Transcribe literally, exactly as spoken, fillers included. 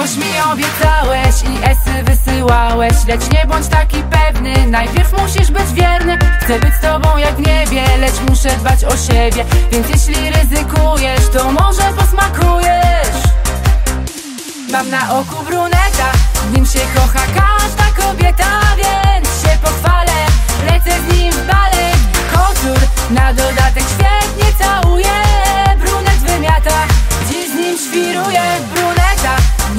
Już mi obiecałeś i esy wysyłałeś, lecz nie bądź taki pewny, najpierw musisz być wierny. Chcę być z tobą jak w niebie, lecz muszę dbać o siebie. Więc jeśli ryzykujesz, to może posmakujesz. Mam na oku bruneta, w nim się kocha każda kobieta, więc się pochwalę. Lecę z nim w balet.